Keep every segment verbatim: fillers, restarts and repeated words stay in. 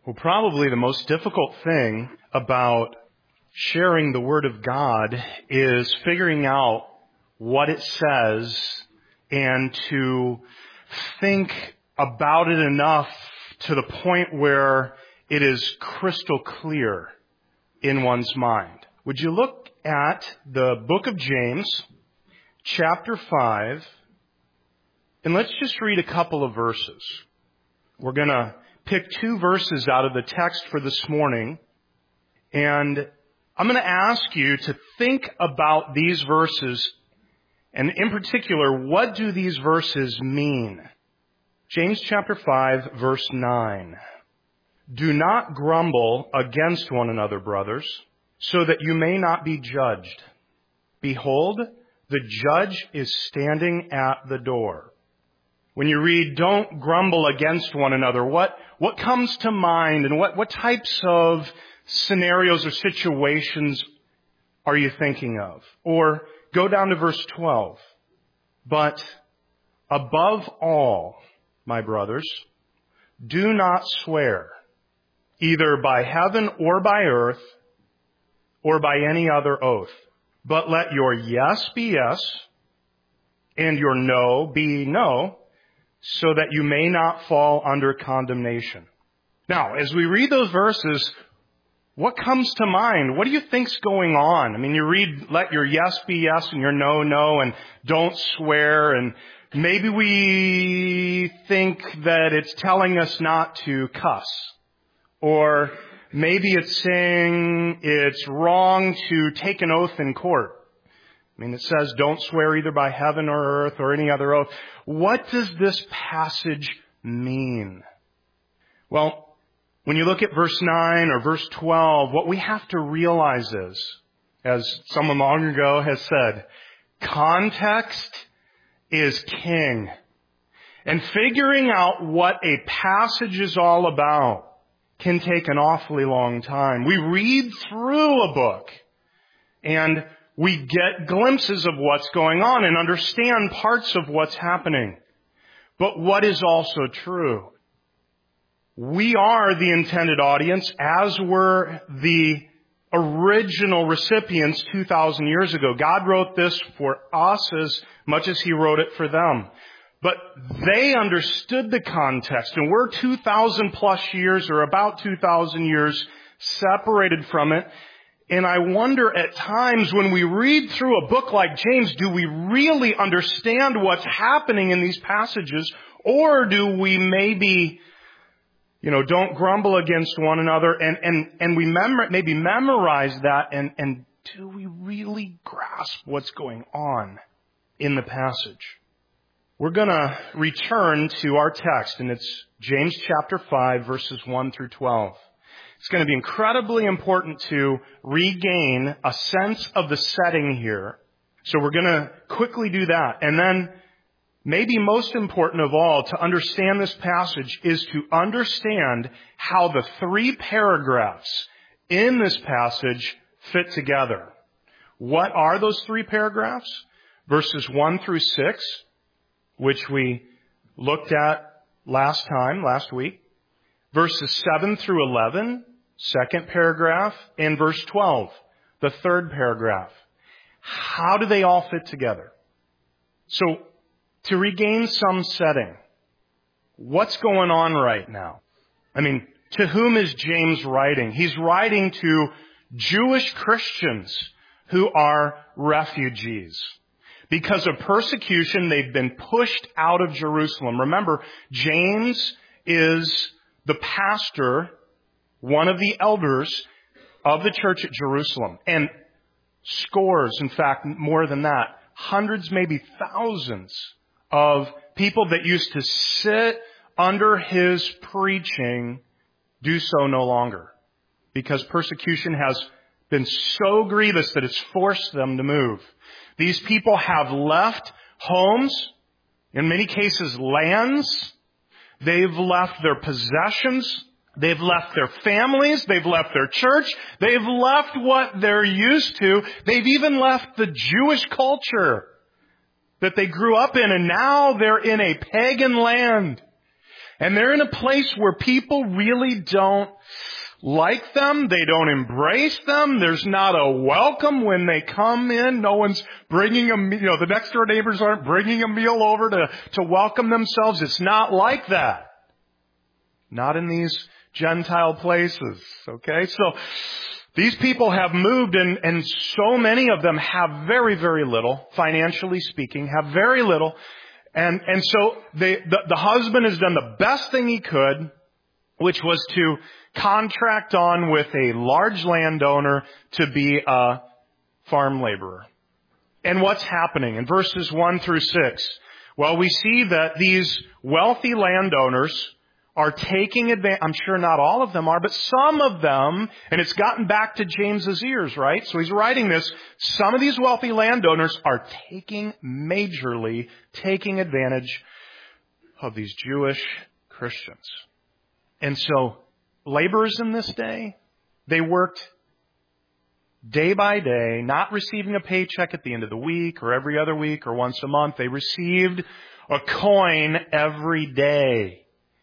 Well, probably the most difficult thing about sharing the Word of God is figuring out what it says and to think about it enough to the point where it is crystal clear in one's mind. Would you look at the book of James, chapter five, and let's just read a couple of verses. We're going to pick two verses out of the text for this morning, and I'm going to ask you to think about these verses, and in particular, what do these verses mean? James chapter five, verse nine. Do not grumble against one another, brothers, so that you may not be judged. Behold, the judge is standing at the door. When you read, don't grumble against one another, what, what comes to mind and what, what types of scenarios or situations are you thinking of? Or go down to verse twelve. But above all, my brothers, do not swear, either by heaven or by earth, or by any other oath. But let your yes be yes, and your no be no, so that you may not fall under condemnation. Now, as we read those verses, what comes to mind? What do you think's going on? I mean, you read, let your yes be yes and your no, no, and don't swear, and maybe we think that it's telling us not to cuss. Or maybe it's saying it's wrong to take an oath in court. I mean, it says don't swear either by heaven or earth or any other oath. What does this passage mean? Well, when you look at verse nine or verse twelve, what we have to realize is, as someone long ago has said, context is king. And figuring out what a passage is all about can take an awfully long time. We read through a book and we get glimpses of what's going on and understand parts of what's happening. But what is also true? We are the intended audience, as were the original recipients two thousand years ago. God wrote this for us as much as He wrote it for them. But they understood the context, and we're two thousand plus years, or about two thousand years, separated from it. And I wonder at times when we read through a book like James, do we really understand what's happening in these passages? Or do we maybe, you know, don't grumble against one another, and, and, and we mem- maybe memorize that, and, and do we really grasp what's going on in the passage? We're going to return to our text, and it's James chapter five, verses one through twelve. It's going to be incredibly important to regain a sense of the setting here. So we're going to quickly do that. And then, maybe most important of all, to understand this passage is to understand how the three paragraphs in this passage fit together. What are those three paragraphs? Verses one through six, which we looked at last time, last week. Verses seven through eleven, second paragraph, and verse twelve, the third paragraph. How do they all fit together? So, to regain some setting, what's going on right now? I mean, to whom is James writing? He's writing to Jewish Christians who are refugees. Because of persecution, they've been pushed out of Jerusalem. Remember, James is the pastor, one of the elders of the church at Jerusalem. And scores, in fact, more than that, hundreds, maybe thousands of people that used to sit under his preaching do so no longer. Because persecution has been so grievous that it's forced them to move. These people have left homes, in many cases lands. They've left their possessions. They've left their families. They've left their church. They've left what they're used to. They've even left the Jewish culture that they grew up in, and now they're in a pagan land. And they're in a place where people really don't like them. They don't embrace them. There's not a welcome when they come in. No one's bringing a, you know, the next door neighbors aren't bringing a meal over to, to welcome themselves. It's not like that. Not in these Gentile places. Okay. So these people have moved, and, and so many of them have very, very little, financially speaking, have very little. And, and so they, the, the husband has done the best thing he could, which was to contract on with a large landowner to be a farm laborer. And what's happening in verses one through six? Well, we see that these wealthy landowners are taking advantage. I'm sure not all of them are, but some of them, and it's gotten back to James's ears, right? So he's writing this. Some of these wealthy landowners are taking, majorly taking advantage of these Jewish Christians. And so laborers in this day, they worked day by day, not receiving a paycheck at the end of the week or every other week or once a month. They received a coin every day.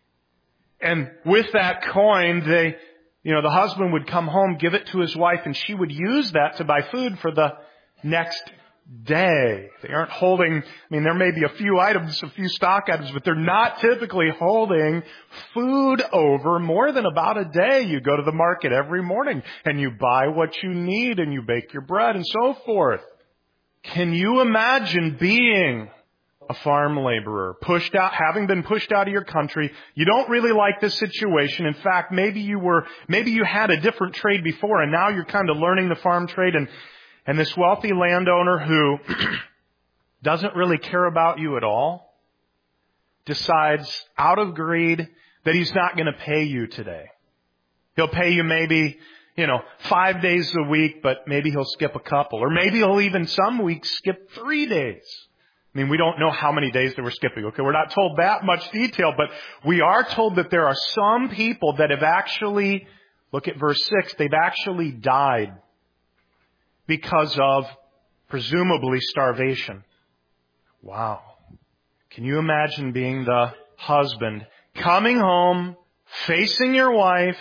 And with that coin, they, you know, the husband would come home, give it to his wife, and she would use that to buy food for the next day. They aren't holding, I mean, there may be a few items, a few stock items, but they're not typically holding food over more than about a day. You go to the market every morning and you buy what you need and you bake your bread and so forth. Can you imagine being a farm laborer, pushed out, having been pushed out of your country? You don't really like this situation. In fact, maybe you were, maybe you had a different trade before and now you're kind of learning the farm trade, and, and this wealthy landowner who doesn't really care about you at all decides out of greed that he's not going to pay you today. He'll pay you maybe, you know, five days a week, but maybe he'll skip a couple, or maybe he'll even some weeks skip three days. I mean, we don't know how many days they were skipping. Okay, we're not told that much detail, but we are told that there are some people that have actually, look at verse six, they've actually died because of presumably starvation. Wow. Can you imagine being the husband, coming home, facing your wife,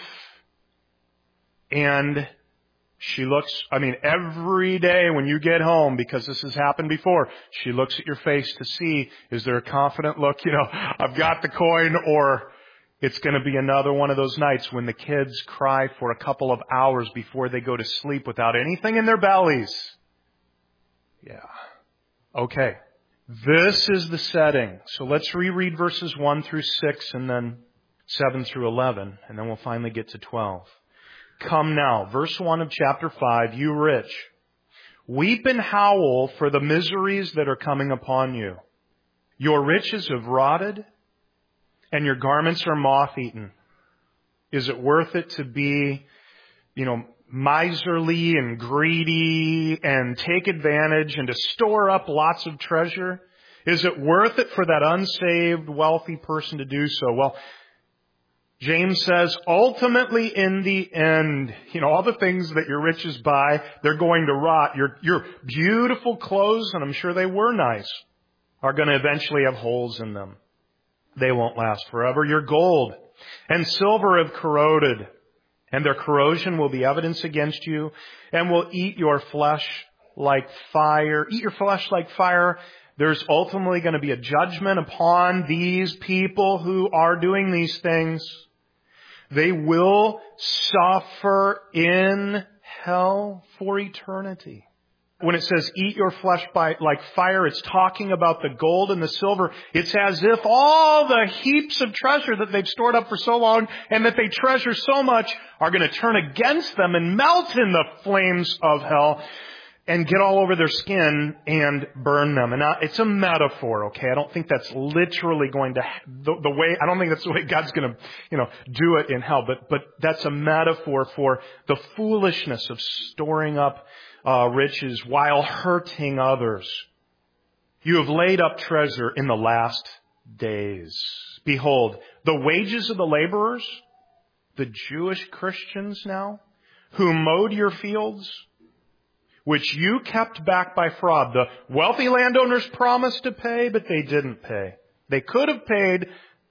and she looks, I mean, every day when you get home, because this has happened before, she looks at your face to see, is there a confident look, you know, I've got the coin, or it's going to be another one of those nights when the kids cry for a couple of hours before they go to sleep without anything in their bellies. Yeah. Okay. This is the setting. So let's reread verses one through six and then seven through eleven, and then we'll finally get to twelve. Come now, verse one of chapter five, you rich, weep and howl for the miseries that are coming upon you. Your riches have rotted, and your garments are moth-eaten. Is it worth it to be, you know, miserly and greedy and take advantage and to store up lots of treasure? Is it worth it for that unsaved, wealthy person to do so? Well, James says, ultimately in the end, you know, all the things that your riches buy, they're going to rot. Your, your beautiful clothes, and I'm sure they were nice, are going to eventually have holes in them. They won't last forever. Your gold and silver have corroded, and their corrosion will be evidence against you, and will eat your flesh like fire. Eat your flesh like fire. There's ultimately going to be a judgment upon these people who are doing these things. They will suffer in hell for eternity. When it says eat your flesh by, like fire, it's talking about the gold and the silver. It's as if all the heaps of treasure that they've stored up for so long and that they treasure so much are going to turn against them and melt in the flames of hell and get all over their skin and burn them. And now, it's a metaphor, okay? I don't think that's literally going to, the, the way, I don't think that's the way God's going to, you know, do it in hell. But, but that's a metaphor for the foolishness of storing up uh, riches while hurting others. You have laid up treasure in the last days. Behold, the wages of the laborers, the Jewish Christians now, who mowed your fields, which you kept back by fraud. The wealthy landowners promised to pay, but they didn't pay. They could have paid,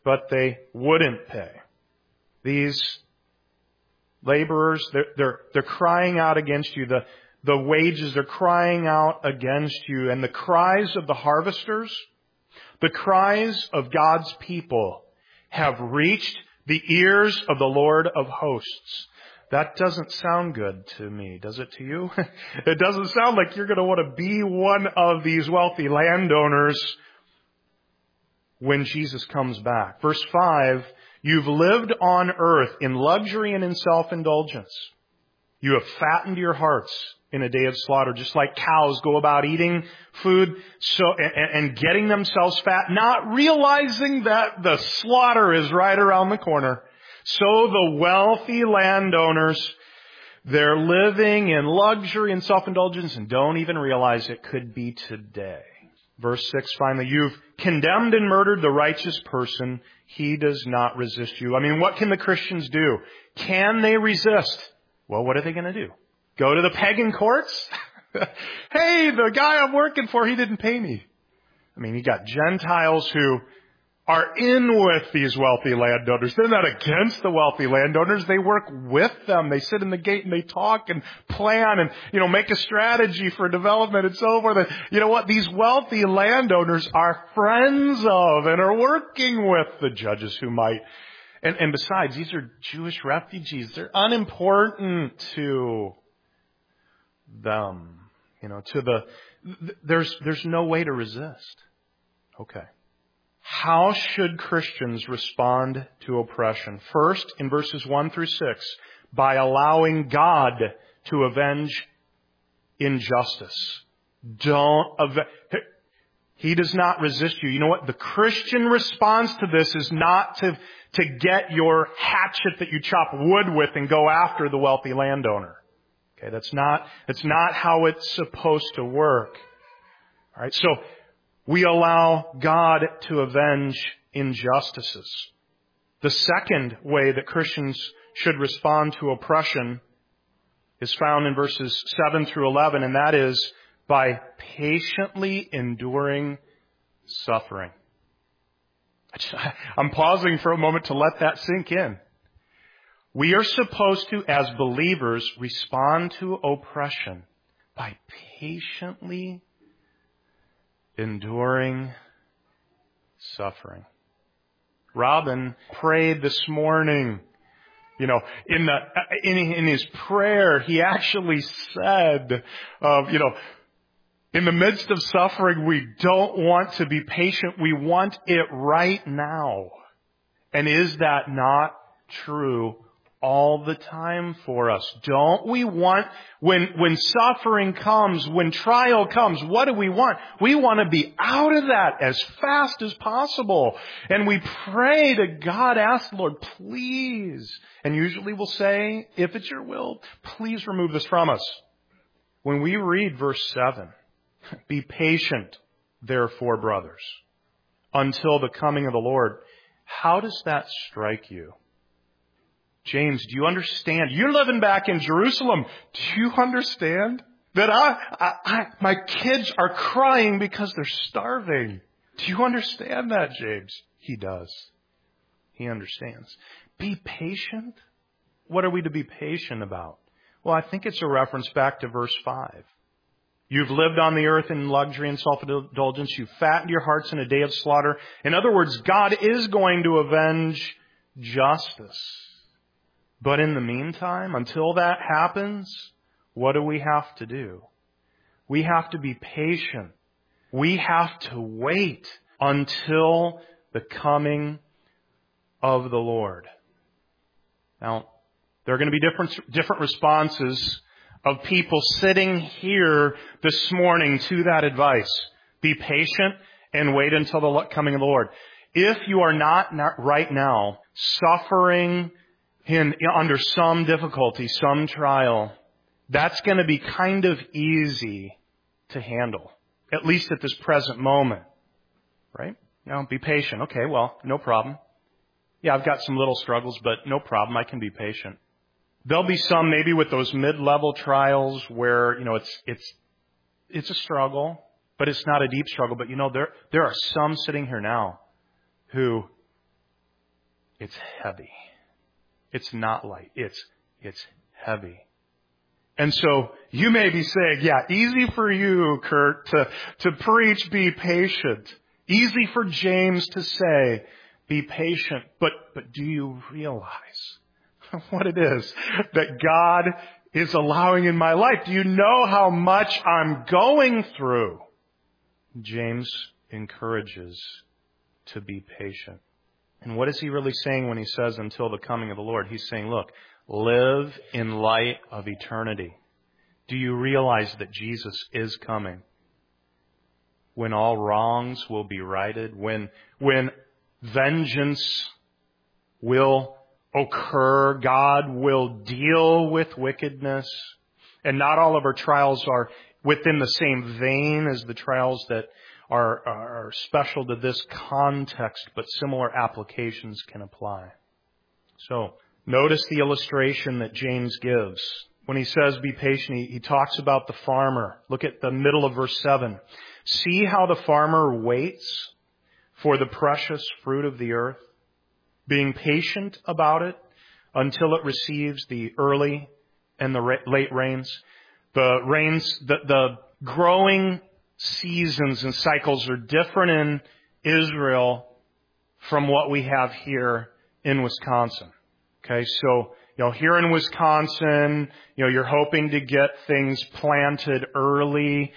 but they wouldn't pay. These laborers, they're, they're, they're crying out against you. The, the wages are crying out against you. And the cries of the harvesters, the cries of God's people have reached the ears of the Lord of hosts. That doesn't sound good to me, does it to you? It doesn't sound like you're going to want to be one of these wealthy landowners when Jesus comes back. Verse five, you've lived on earth in luxury and in self-indulgence. You have fattened your hearts in a day of slaughter, just like cows go about eating food so and, and getting themselves fat, not realizing that the slaughter is right around the corner. So the wealthy landowners, they're living in luxury and self-indulgence and don't even realize it could be today. Verse six, finally, you've condemned and murdered the righteous person. He does not resist you. I mean, what can the Christians do? Can they resist? Well, what are they going to do? Go to the pagan courts? Hey, the guy I'm working for, he didn't pay me. I mean, you got Gentiles who are in with these wealthy landowners. They're not against the wealthy landowners. They work with them. They sit in the gate and they talk and plan and, you know, make a strategy for development and so forth. And you know what? These wealthy landowners are friends of and are working with the judges who might. And, and besides, these are Jewish refugees. They're unimportant to them. You know, to the, there's, there's no way to resist. Okay. How should Christians respond to oppression? First, in verses one through six, by allowing God to avenge injustice. Don't avenge. He does not resist you. You know what? The Christian response to this is not to, to get your hatchet that you chop wood with and go after the wealthy landowner. Okay, that's not, that's not how it's supposed to work. All right, so we allow God to avenge injustices. The second way that Christians should respond to oppression is found in verses seven through eleven, and that is by patiently enduring suffering. I'm pausing for a moment to let that sink in. We are supposed to, as believers, respond to oppression by patiently enduring suffering. Robin prayed this morning. You know, in the in, in his prayer, he actually said, uh, you know, in the midst of suffering, we don't want to be patient. We want it right now. And is that not true all the time for us? Don't we want, when, when suffering comes, when trial comes, what do we want? We want to be out of that as fast as possible. And we pray to God, ask the Lord, please. And usually we'll say, if it's your will, please remove this from us. When we read verse seven, be patient, therefore, brothers, until the coming of the Lord. How does that strike you? James, do you understand? You're living back in Jerusalem. Do you understand that I, I, I, my kids are crying because they're starving? Do you understand that, James? He does. He understands. Be patient. What are we to be patient about? Well, I think it's a reference back to verse five. You've lived on the earth in luxury and self-indulgence. You've fattened your hearts in a day of slaughter. In other words, God is going to avenge justice. But in the meantime, until that happens, what do we have to do? We have to be patient. We have to wait until the coming of the Lord. Now, there are going to be different, different responses of people sitting here this morning to that advice. Be patient and wait until the coming of the Lord. If you are not, not right now suffering in, under some difficulty, some trial, that's going to be kind of easy to handle, at least at this present moment, right? Now, be patient. Okay, well, no problem. Yeah, I've got some little struggles, but no problem. I can be patient. There'll be some maybe with those mid-level trials where, you know, it's, it's, it's a struggle, but it's not a deep struggle. But, you know, there, there are some sitting here now who It's heavy. It's not light. It's, it's heavy. And so you may be saying, yeah, easy for you, Kurt, to, to preach, be patient. Easy for James to say, be patient. But, but do you realize what it is that God is allowing in my life? Do you know how much I'm going through? James encourages to be patient. And what is he really saying when he says until the coming of the Lord? He's saying, look, live in light of eternity. Do you realize that Jesus is coming? When all wrongs will be righted, when, when vengeance will occur, God will deal with wickedness. And not all of our trials are within the same vein as the trials that are, are special to this context, but similar applications can apply. So, notice the illustration that James gives. When he says be patient, he, he talks about the farmer. Look at the middle of verse seven. See how the farmer waits for the precious fruit of the earth, being patient about it until it receives the early and the ra- late rains. The rains, the, the growing seasons and cycles are different in Israel from what we have here in Wisconsin. Okay, so, you know, here in Wisconsin, you know, you're hoping to get things planted early,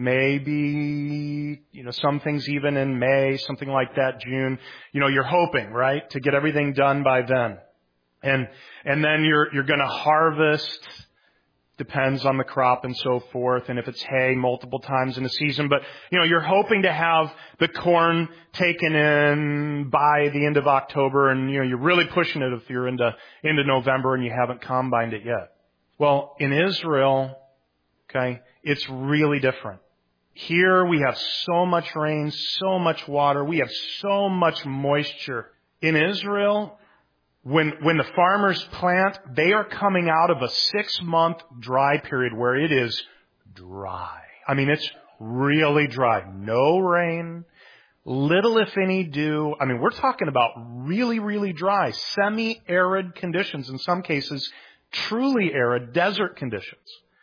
maybe, you know, some things even in May, something like that, June. You know, you're hoping, right, to get everything done by then. And, and then you're, you're gonna harvest, depends on the crop and so forth, and if it's hay, multiple times in a season. But, you know, you're hoping to have the corn taken in by the end of October, and, you know, you're really pushing it if you're into, into November and you haven't combined it yet. Well, in Israel, okay, it's really different. Here we have so much rain, so much water, we have so much moisture. In Israel, When, when the farmers plant, they are coming out of a six-month dry period where it is dry. I mean, it's really dry. No rain, little if any dew. I mean, we're talking about really, really dry, semi-arid conditions. In some cases, truly arid desert conditions.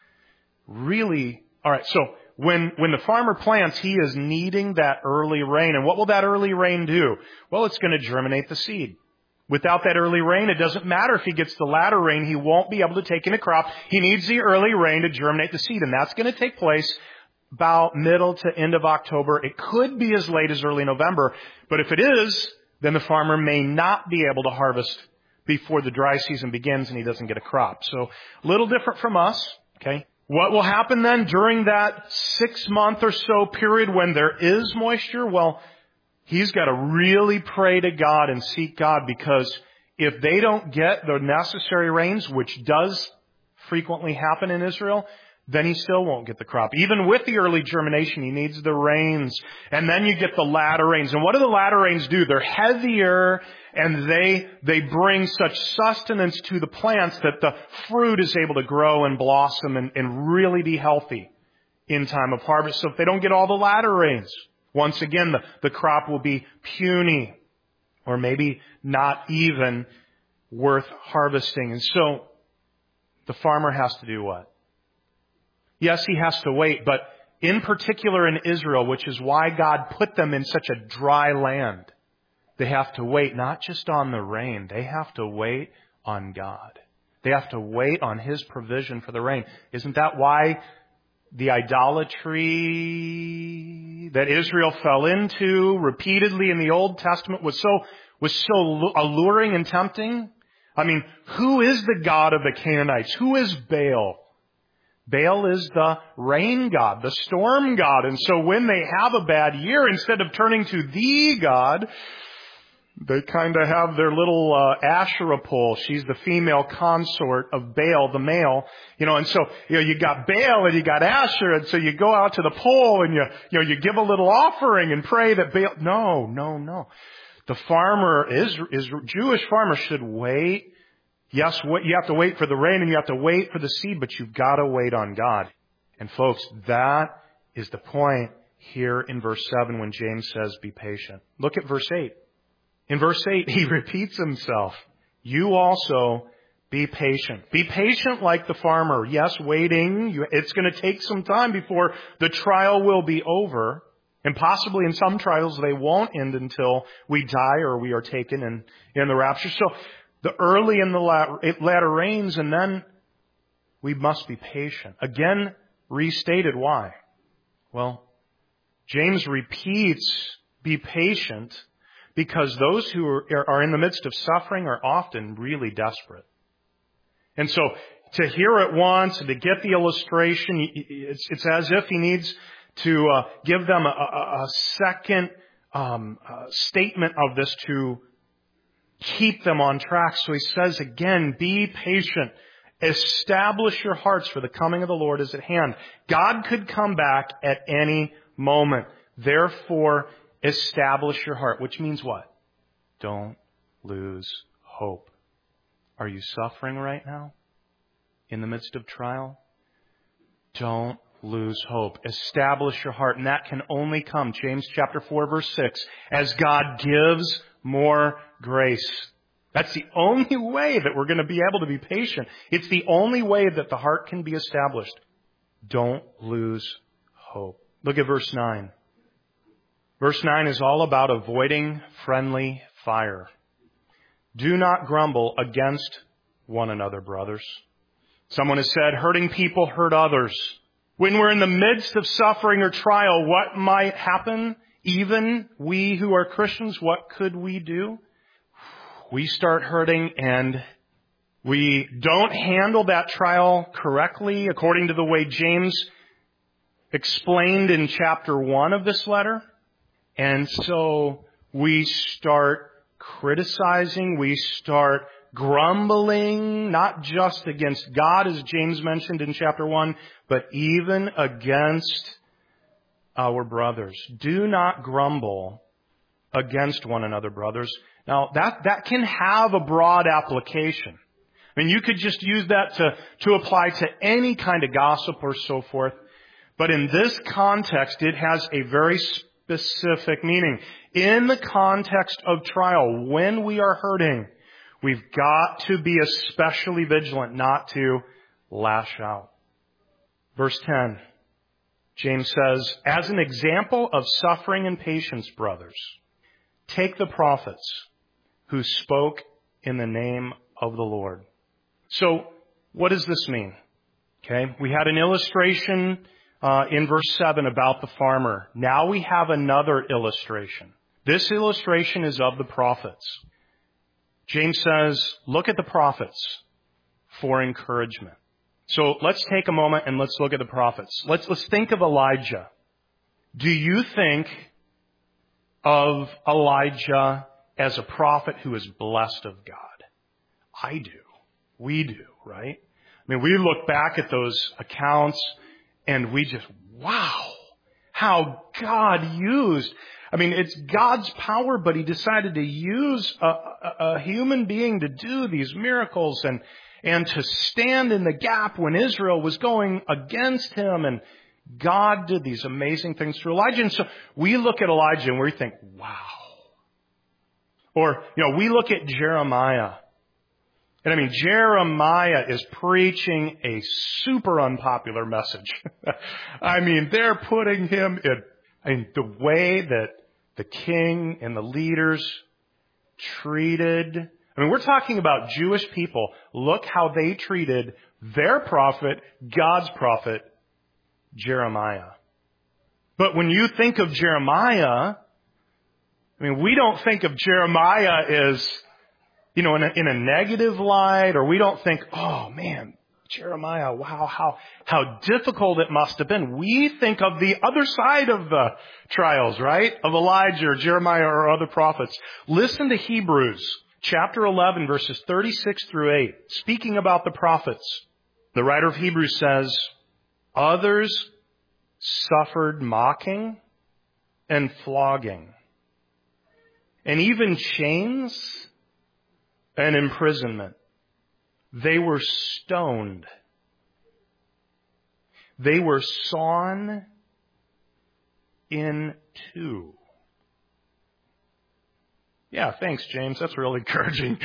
Really, all right, so when, when the farmer plants, he is needing that early rain. And what will that early rain do? Well, it's going to germinate the seed. Without that early rain, it doesn't matter if he gets the latter rain, he won't be able to take in a crop. He needs the early rain to germinate the seed, and that's going to take place about middle to end of October. It could be as late as early November, but if it is, then the farmer may not be able to harvest before the dry season begins and he doesn't get a crop. So, a little different from us, okay? What will happen then during that six month or so period when there is moisture? Well, he's got to really pray to God and seek God, because if they don't get the necessary rains, which does frequently happen in Israel, then he still won't get the crop. Even with the early germination, he needs the rains. And then you get the latter rains. And what do the latter rains do? They're heavier, and they, they bring such sustenance to the plants that the fruit is able to grow and blossom and, and really be healthy in time of harvest. So if they don't get all the latter rains, once again, the, the crop will be puny, or maybe not even worth harvesting. And so the farmer has to do what? Yes, he has to wait, but in particular in Israel, which is why God put them in such a dry land, they have to wait not just on the rain, they have to wait on God. They have to wait on His provision for the rain. Isn't that why the idolatry that Israel fell into repeatedly in the Old Testament was so, was so alluring and tempting? I mean, who is the god of the Canaanites? Who is Baal? Baal is the rain god, the storm god. And so when they have a bad year, instead of turning to the God, they kind of have their little uh, Asherah pole. She's the female consort of Baal, the male. You know, and so, you know, you got Baal and you got Asherah, and so you go out to the pole and you, you know, you give a little offering and pray that Baal... No, no, no. The farmer, is, is Jewish farmer should wait. Yes, you have to wait for the rain and you have to wait for the seed, but you've got to wait on God. And folks, that is the point here in verse seven when James says, be patient. Look at verse eight. In verse eight, he repeats himself. You also be patient. Be patient like the farmer. Yes, waiting. You, it's going to take some time before the trial will be over. And possibly in some trials they won't end until we die or we are taken in, in the rapture. So the early and the latter, latter rains, and then we must be patient. Again, restated why? Well, James repeats, be patient, because those who are, are in the midst of suffering are often really desperate. And so to hear it once and to get the illustration, it's, it's as if he needs to uh, give them a, a, a second um, uh, statement of this to keep them on track. So he says again, be patient. Establish your hearts, for the coming of the Lord is at hand. God could come back at any moment. Therefore, establish your heart, which means what? Don't lose hope. Are you suffering right now in the midst of trial? Don't lose hope. Establish your heart. And that can only come, James chapter four, verse six, as God gives more grace. That's the only way that we're going to be able to be patient. It's the only way that the heart can be established. Don't lose hope. Look at verse nine. Verse nine is all about avoiding friendly fire. Do not grumble against one another, brothers. Someone has said, hurting people hurt others. When we're in the midst of suffering or trial, what might happen? Even we who are Christians, what could we do? We start hurting and we don't handle that trial correctly according to the way James explained in chapter one of this letter. And so we start criticizing, we start grumbling, not just against God, as James mentioned in chapter one, but even against our brothers. Do not grumble against one another, brothers. Now, that, that can have a broad application. I mean, you could just use that to, to apply to any kind of gossip or so forth. But in this context, it has a very specific meaning. In the context of trial, when we are hurting, we've got to be especially vigilant not to lash out. Verse ten, James says, as an example of suffering and patience, brothers, take the prophets who spoke in the name of the Lord. So, what does this mean? Okay, we had an illustration uh, in verse seven about the farmer. Now we have another illustration. This illustration is of the prophets. James says, look at the prophets for encouragement. So let's take a moment and let's look at the prophets. Let's, let's think of Elijah. Do you think of Elijah as a prophet who is blessed of God? I do. We do, right? I mean, we look back at those accounts and we just, wow, how God used. I mean, it's God's power, but He decided to use a, a, a human being to do these miracles and, and to stand in the gap when Israel was going against Him. And God did these amazing things through Elijah. And so we look at Elijah and we think, wow. Or, you know, we look at Jeremiah. And I mean, Jeremiah is preaching a super unpopular message. I mean, they're putting him in, I mean, the way that the king and the leaders treated. I mean, we're talking about Jewish people. Look how they treated their prophet, God's prophet, Jeremiah. But when you think of Jeremiah, I mean, we don't think of Jeremiah as, you know, in a, in a negative light, or we don't think, oh man, Jeremiah, wow, how, how difficult it must have been. We think of the other side of the trials, right? Of Elijah or Jeremiah or other prophets. Listen to Hebrews chapter eleven, verses thirty-six through eight. Speaking about the prophets, the writer of Hebrews says, others suffered mocking and flogging, and even chains and imprisonment. They were stoned. They were sawn in two. Yeah, thanks, James. That's really encouraging.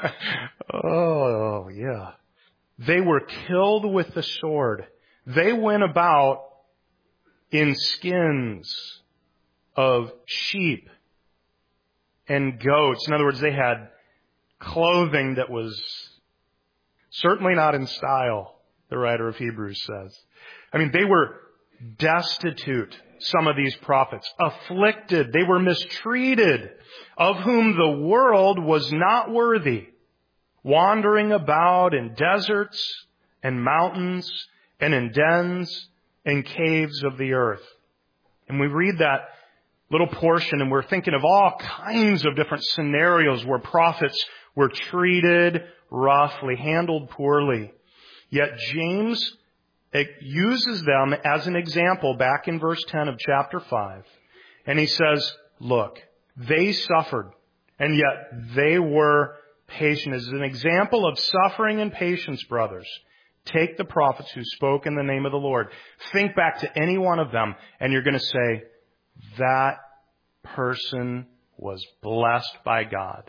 Oh, yeah. They were killed with the sword. They went about in skins of sheep and goats. In other words, they had clothing that was certainly not in style, the writer of Hebrews says. I mean, they were destitute, some of these prophets, afflicted, they were mistreated, of whom the world was not worthy, wandering about in deserts and mountains and in dens and caves of the earth. And we read that little portion and we're thinking of all kinds of different scenarios where prophets were treated roughly, handled poorly. Yet James It uses them as an example back in verse ten of chapter five. And he says, look, they suffered, and yet they were patient. As an example of suffering and patience, brothers, take the prophets who spoke in the name of the Lord. Think back to any one of them, and you're going to say, that person was blessed by God.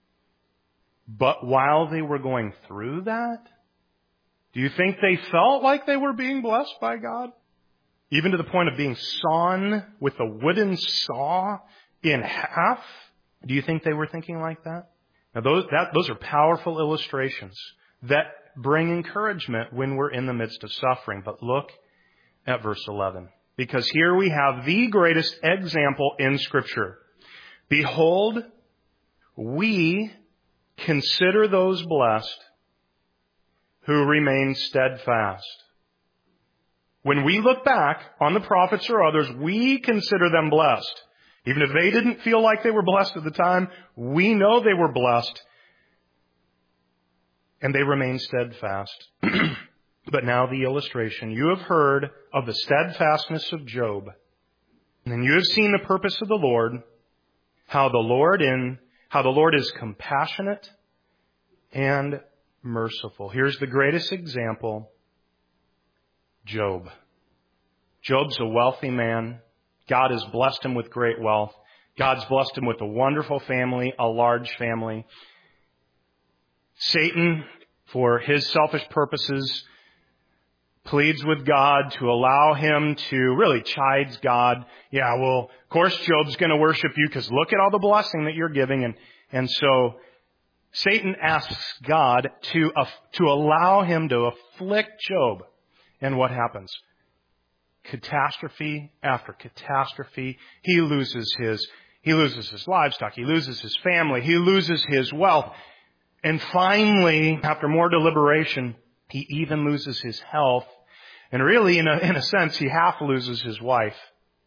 But while they were going through that, do you think they felt like they were being blessed by God? Even to the point of being sawn with a wooden saw in half? Do you think they were thinking like that? Now those, that, those are powerful illustrations that bring encouragement when we're in the midst of suffering. But look at verse eleven. Because here we have the greatest example in Scripture. Behold, we consider those blessed who remain steadfast. When we look back on the prophets or others, we consider them blessed. Even if they didn't feel like they were blessed at the time, we know they were blessed. And they remain steadfast. But now the illustration. You have heard of the steadfastness of Job. And you have seen the purpose of the Lord, how the Lord in, how the Lord is compassionate and merciful. Here's the greatest example. Job. Job's a wealthy man. God has blessed him with great wealth. God's blessed him with a wonderful family, a large family. Satan, for his selfish purposes, pleads with God to allow him to, really chides God. Yeah, well, of course Job's going to worship you because look at all the blessing that you're giving. And, and so Satan asks God to, uh, to allow him to afflict Job. And what happens? Catastrophe after catastrophe. He loses his, he loses his livestock. He loses his family. He loses his wealth. And finally, after more deliberation, he even loses his health. And really, in a, in a sense, he half loses his wife.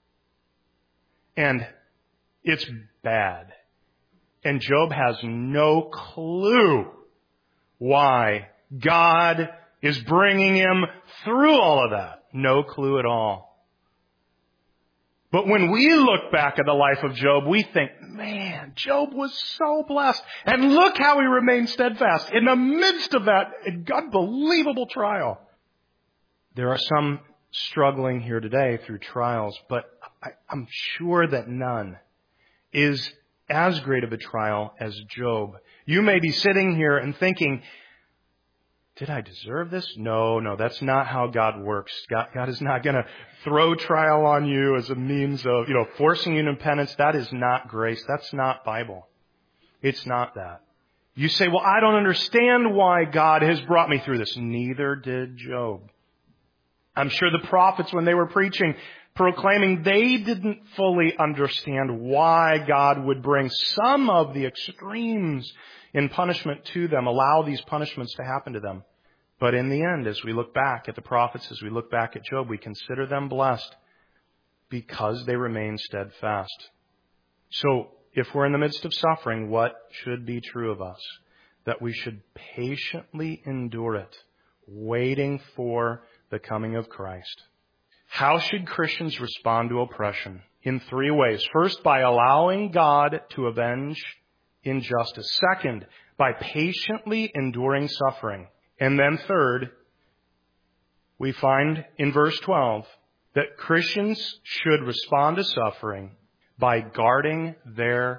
And it's bad. And Job has no clue why God is bringing him through all of that. No clue at all. But when we look back at the life of Job, we think, man, Job was so blessed. And look how he remained steadfast in the midst of that unbelievable trial. There are some struggling here today through trials, but I, I'm sure that none is as great of a trial as Job. You may be sitting here and thinking, did I deserve this? No, no, that's not how God works. God, God is not going to throw trial on you as a means of, you know, forcing you into penance. That is not grace. That's not Bible. It's not that. You say, well, I don't understand why God has brought me through this. Neither did Job. I'm sure the prophets, when they were preaching, proclaiming, they didn't fully understand why God would bring some of the extremes in punishment to them, allow these punishments to happen to them. But in the end, as we look back at the prophets, as we look back at Job, we consider them blessed because they remain steadfast. So, if we're in the midst of suffering, what should be true of us? That we should patiently endure it, waiting for the coming of Christ. How should Christians respond to oppression? In three ways. First, by allowing God to avenge injustice. Second, by patiently enduring suffering. And then third, we find in verse twelve that Christians should respond to suffering by guarding their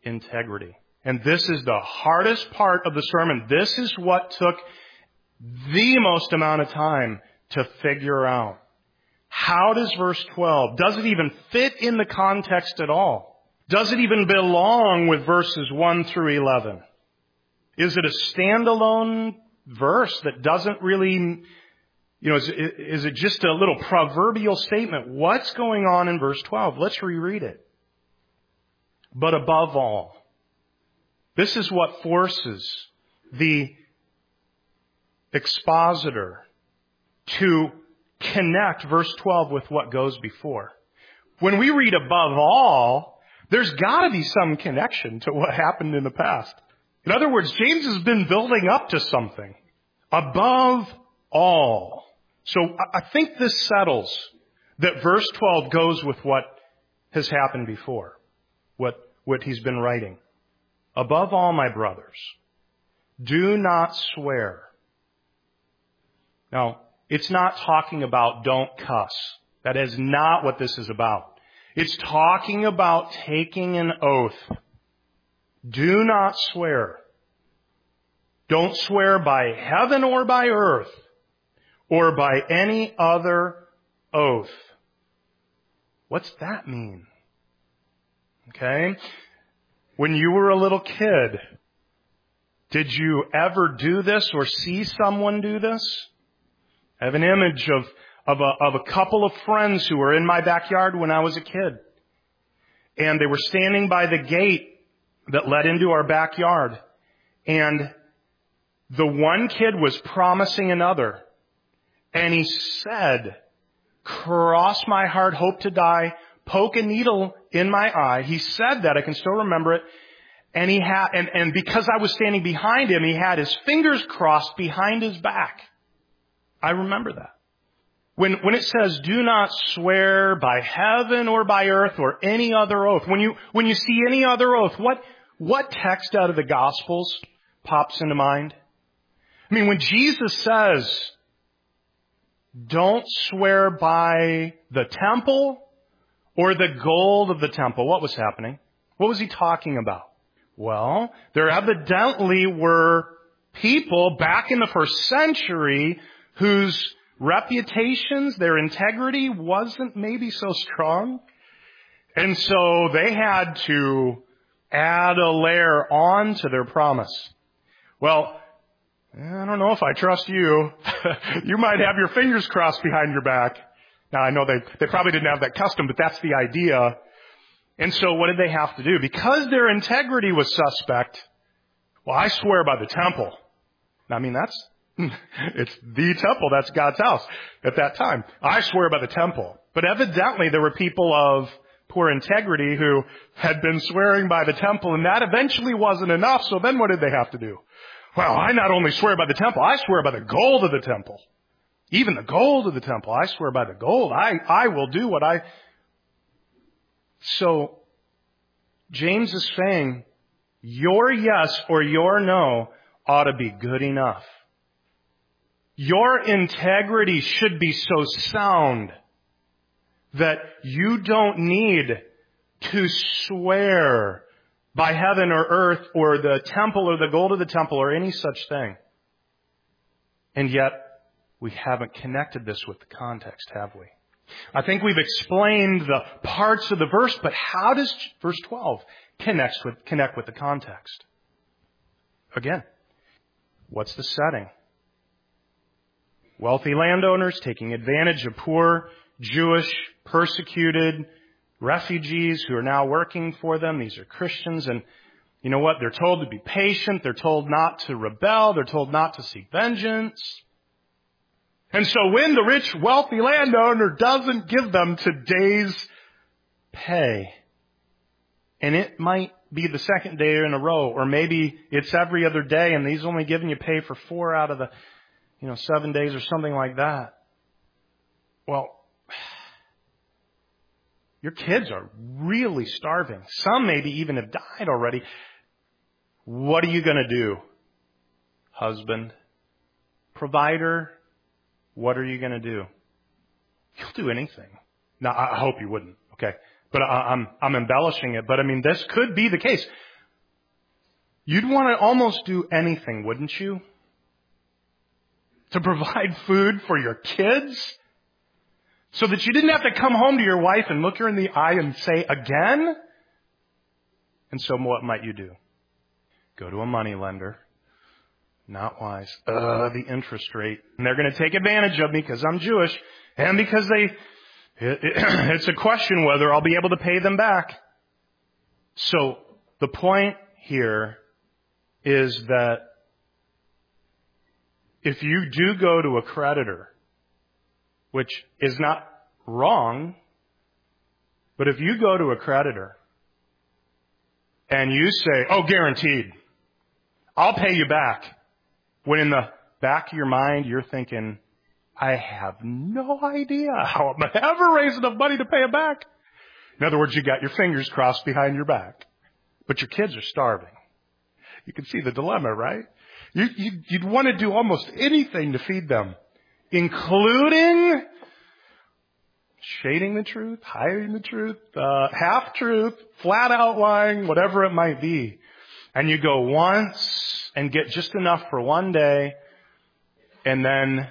integrity. And this is the hardest part of the sermon. This is what took the most amount of time to figure out. How does verse twelve, does it even fit in the context at all? Does it even belong with verses one through eleven? Is it a standalone verse that doesn't really, you know, is, is it just a little proverbial statement? What's going on in verse twelve? Let's reread it. But above all, this is what forces the expositor to connect verse twelve with what goes before. When we read above all, there's got to be some connection to what happened in the past. In other words, James has been building up to something. Above all. So I think this settles that verse twelve goes with what has happened before, what, what he's been writing. Above all, my brothers, do not swear. Now, it's not talking about don't cuss. That is not what this is about. It's talking about taking an oath. Do not swear. Don't swear by heaven or by earth or by any other oath. What's that mean? Okay? When you were a little kid, did you ever do this or see someone do this? I have an image of, of, a, of a couple of friends who were in my backyard when I was a kid. And they were standing by the gate that led into our backyard. And the one kid was promising another. And he said, cross my heart, hope to die, poke a needle in my eye. He said that. I can still remember it. And he had, and, and because I was standing behind him, he had his fingers crossed behind his back. I remember that. When, when it says, do not swear by heaven or by earth or any other oath, when you, when you see any other oath, what, what text out of the Gospels pops into mind? I mean, when Jesus says, don't swear by the temple or the gold of the temple, what was happening? What was he talking about? Well, there evidently were people back in the first century whose reputations, their integrity wasn't maybe so strong. And so they had to add a layer on to their promise. Well, I don't know if I trust you. You might have your fingers crossed behind your back. Now, I know they, they probably didn't have that custom, but that's the idea. And so what did they have to do? Because their integrity was suspect, well, I swear by the temple. I mean, that's, it's the temple. That's God's house at that time. I swear by the temple. But evidently there were people of poor integrity who had been swearing by the temple, and that eventually wasn't enough. So then what did they have to do? Well, I not only swear by the temple, I swear by the gold of the temple. Even the gold of the temple. I swear by the gold. I, I will do what I... So, James is saying, your yes or your no ought to be good enough. Your integrity should be so sound that you don't need to swear by heaven or earth or the temple or the gold of the temple or any such thing. And yet, we haven't connected this with the context, have we? I think we've explained the parts of the verse, but how does verse twelve connect with, connect with the context? Again, what's the setting? Wealthy landowners taking advantage of poor Jewish persecuted refugees who are now working for them. These are Christians, and you know what? They're told to be patient. They're told not to rebel. They're told not to seek vengeance. And so when the rich, wealthy landowner doesn't give them today's pay, and it might be the second day in a row, or maybe it's every other day, and he's only giving you pay for four out of the, you know, seven days or something like that. Well, your kids are really starving. Some maybe even have died already. What are you going to do? Husband, provider, what are you going to do? You'll do anything. Now, I hope you wouldn't, okay? But I, I'm, I'm embellishing it. But I mean, this could be the case. You'd want to almost do anything, wouldn't you? To provide food for your kids so that you didn't have to come home to your wife and look her in the eye and say, again? And so what might you do? Go to a money lender. Not wise. Uh, the interest rate. And they're going to take advantage of me because I'm Jewish and because they, it, it, it's a question whether I'll be able to pay them back. So the point here is that if you do go to a creditor, which is not wrong, but if you go to a creditor and you say, oh, guaranteed, I'll pay you back, when in the back of your mind you're thinking, I have no idea how I'm going to ever raise enough money to pay it back. In other words, you got your fingers crossed behind your back, but your kids are starving. You can see the dilemma, right? You, you, you'd want to do almost anything to feed them, including shading the truth, hiding the truth, uh, half truth, flat out lying, whatever it might be. And you go once and get just enough for one day, and then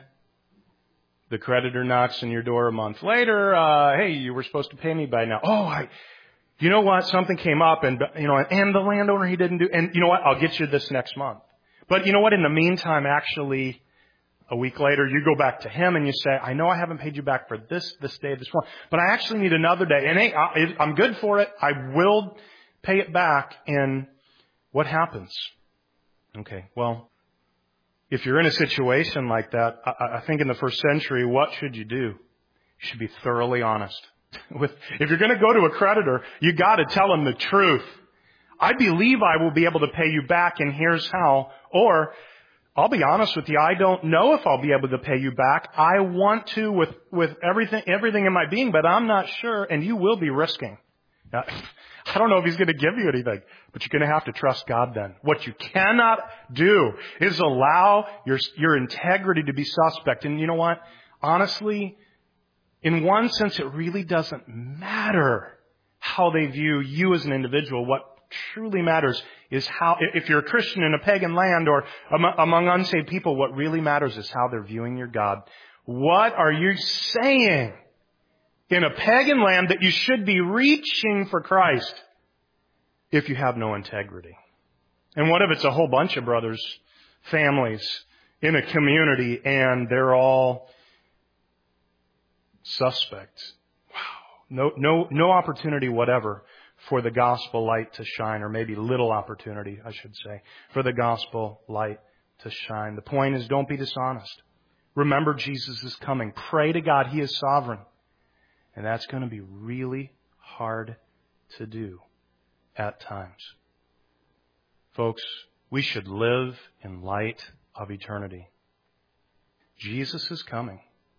the creditor knocks on your door a month later. Uh, hey, you were supposed to pay me by now. Oh, I, you know what? Something came up, and you know, and the landowner he didn't do. And you know what? I'll get you this next month. But you know what? In the meantime, actually, a week later, you go back to him and you say, I know I haven't paid you back for this, this day, this one, but I actually need another day. And hey, I'm good for it. I will pay it back. And what happens? Okay, well, if you're in a situation like that, I, I think in the first century, what should you do? You should be thoroughly honest. With, if you're going to go to a creditor, you got to tell him the truth. I believe I will be able to pay you back, and here's how. Or, I'll be honest with you, I don't know if I'll be able to pay you back. I want to with, with everything, everything in my being, but I'm not sure, and you will be risking. Now, I don't know if he's going to give you anything, but you're going to have to trust God then. What you cannot do is allow your, your integrity to be suspect. And you know what? Honestly, in one sense, it really doesn't matter how they view you as an individual. What truly matters is how, if you're a Christian in a pagan land or among unsaved people, what really matters is how they're viewing your God. What are you saying in a pagan land that you should be reaching for Christ if you have no integrity? And what if it's a whole bunch of brothers, families in a community, and they're all suspects? Wow. No, no, no opportunity whatever for the gospel light to shine, or maybe little opportunity, I should say, for the gospel light to shine. The point is, don't be dishonest. Remember, Jesus is coming. Pray to God. He is sovereign. And that's going to be really hard to do at times. Folks, we should live in light of eternity. Jesus is coming.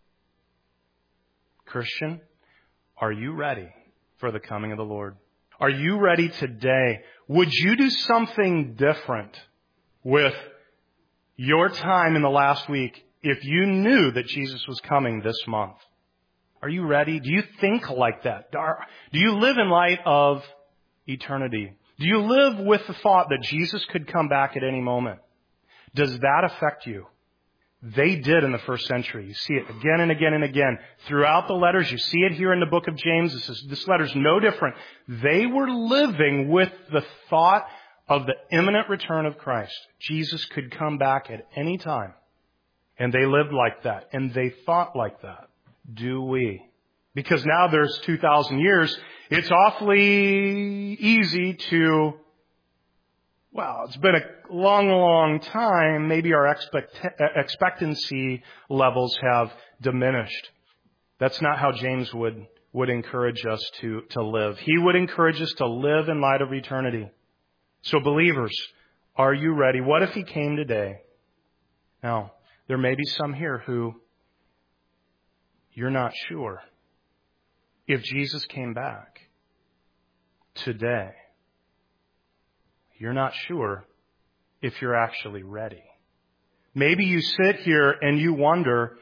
Christian, are you ready for the coming of the Lord? Are you ready today? Would you do something different with your time in the last week if you knew that Jesus was coming this month? Are you ready? Do you think like that? Do you live in light of eternity? Do you live with the thought that Jesus could come back at any moment? Does that affect you? They did in the first century. You see it again and again and again. Throughout the letters, you see it here in the book of James. This, is, this letter's no different. They were living with the thought of the imminent return of Christ. Jesus could come back at any time. And they lived like that. And they thought like that. Do we? Because now there's two thousand years, it's awfully easy to, well, it's been a long, long time. Maybe our expect, expectancy levels have diminished. That's not how James would, would encourage us to, to live. He would encourage us to live in light of eternity. So believers, are you ready? What if He came today? Now, there may be some here who you're not sure. If Jesus came back today, you're not sure if you're actually ready. Maybe you sit here and you wonder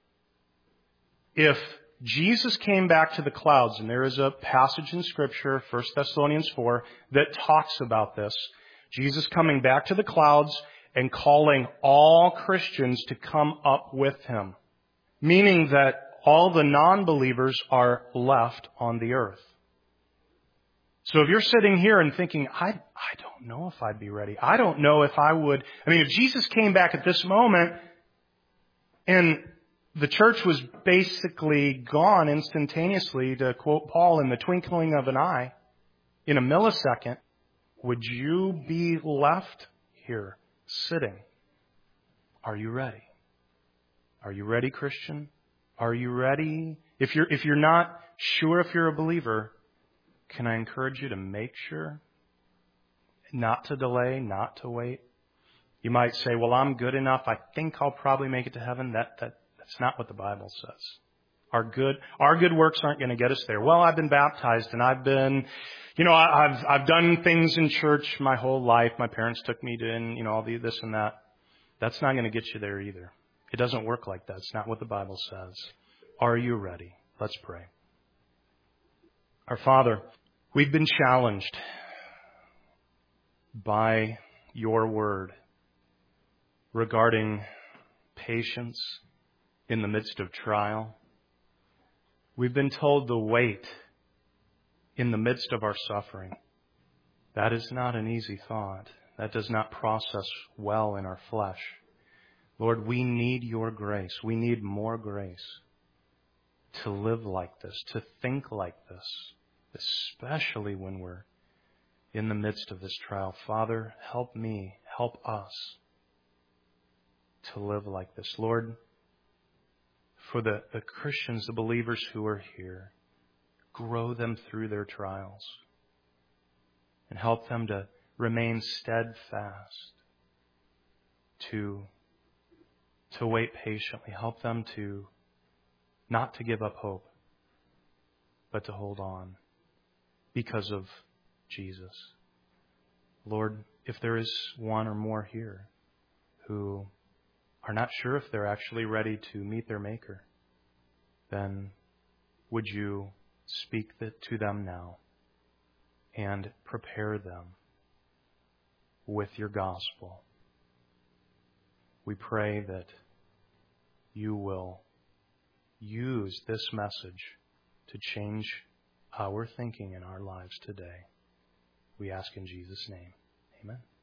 if Jesus came back to the clouds, and there is a passage in Scripture, First Thessalonians four, that talks about this. Jesus coming back to the clouds and calling all Christians to come up with him, meaning that all the non-believers are left on the earth. So if you're sitting here and thinking, I, I don't know if I'd be ready. I don't know if I would. I mean, if Jesus came back at this moment and the church was basically gone instantaneously, to quote Paul, in the twinkling of an eye, in a millisecond, would you be left here sitting? Are you ready? Are you ready, Christian? Are you ready? If you're, if you're not sure if you're a believer, can I encourage you to make sure? Not to delay, not to wait. You might say, well, I'm good enough. I think I'll probably make it to heaven. That, that, that's not what the Bible says. Our good, our good works aren't going to get us there. Well, I've been baptized and I've been, you know, I, I've, I've done things in church my whole life. My parents took me to, you know, all the, this and that. That's not going to get you there either. It doesn't work like that. It's not what the Bible says. Are you ready? Let's pray. Our Father, we've been challenged by your word regarding patience in the midst of trial. We've been told to wait in the midst of our suffering. That is not an easy thought. That does not process well in our flesh. Lord, we need your grace. We need more grace to live like this, to think like this, especially when we're in the midst of this trial. Father, help me, help us to live like this. Lord, for the, the Christians, the believers who are here, grow them through their trials and help them to remain steadfast, to, to wait patiently. Help them to not to give up hope, but to hold on because of Jesus. Lord, if there is one or more here who are not sure if they're actually ready to meet their Maker, then would you speak to them now and prepare them with your gospel. We pray that you will use this message to change our thinking in our lives today. We ask in Jesus' name. Amen.